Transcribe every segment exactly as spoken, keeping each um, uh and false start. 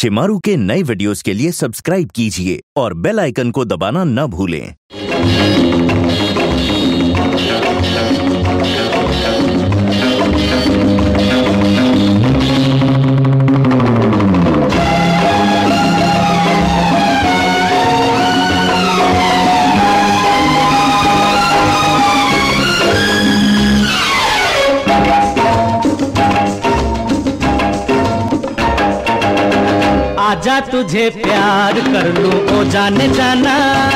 शिमारू के नए वीडियोस के लिए सब्सक्राइब कीजिए और बेल आइकन को दबाना न भूलें। आजा तुझे प्यार कर लूं ओ जाने जाना,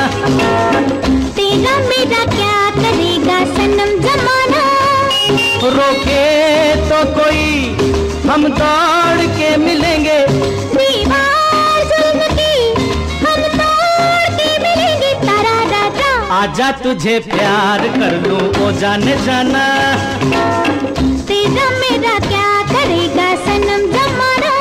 तेरा मेरा क्या करेगा सनम जमाना। रोके तो कोई हम दौड़ के मिलेंगे, दीवार जुल्म की हम तोड़ के मिलेंगे। तारा राजा आजा तुझे प्यार कर लूं ओ जाने जाना, तेरा मेरा क्या करेगा सनम जमाना।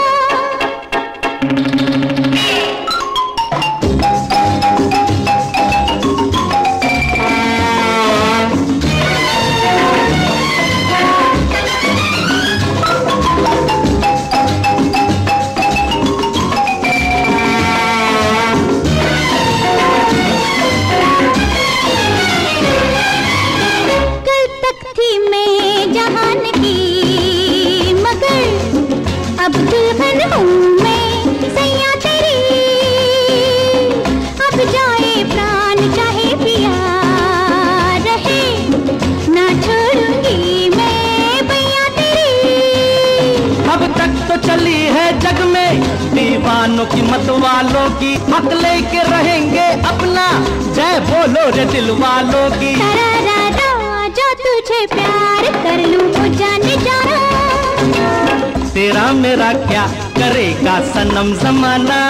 अब दुल्हन हूँ मैं सैया तेरी, अब जाए प्राण चाहे पिया रहे, ना छोड़ूंगी मैं भैया तेरी। अब तक तो चली है जग में दीवानों की मत वालों की, हक लेके रहेंगे अपना, जय बोलो रे दिल वालों की। जो तुझे प्यार कर लूं वो जाने जाना, तेरा मेरा क्या करेगा सनम जमाना।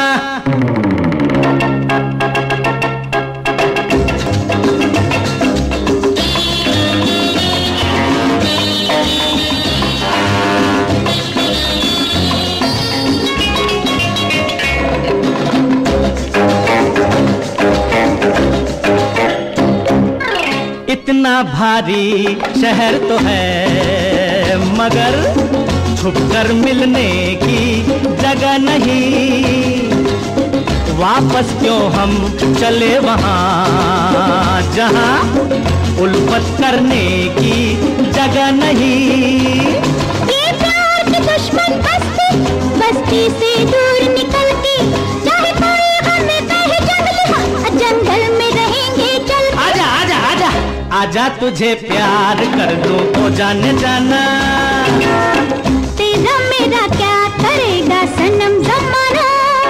इतना भारी शहर तो है मगर छुप कर मिलने की जगह नहीं, वापस क्यों हम चले वहाँ जहाँ उल्फत करने की जगह नहीं। ये प्यार के दुश्मन बस्ती बस्ती से दूर निकल के, चाहे कोई हमें कहे जंगल जंगल में रहेंगे चल। आजा आजा आजा आजा तुझे प्यार कर दूं ओ जाने जाना, तेरा मेरा क्या करेगा सनम जमाना।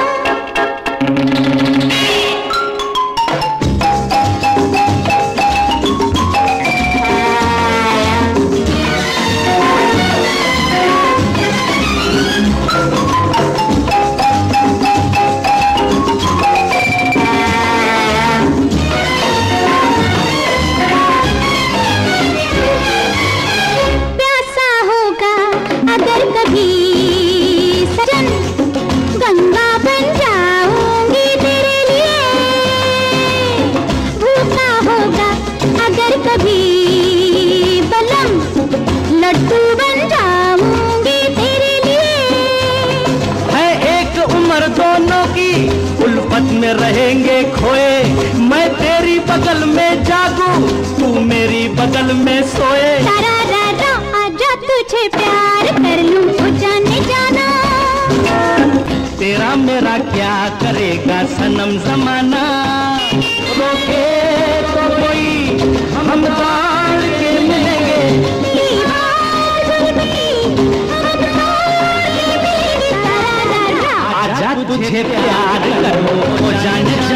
कभी बलम लड्डू बन जाऊंगी तेरे लिए। है एक उम्र दोनों की उल्फत में रहेंगे खोए, मैं तेरी बगल में जागूं तू मेरी बगल में सोए। तारा राजा आजा तुझे प्यार कर लूं ओ जाने जाना, तेरा मेरा क्या करेगा सनम जमाना। रोके तो कोई हम दौड़ के मिलेंगे, दीवार जुल्म की हम तोड़ के मिलेंगे। तारा राजा आजा तुझे प्यार करो ओ जाने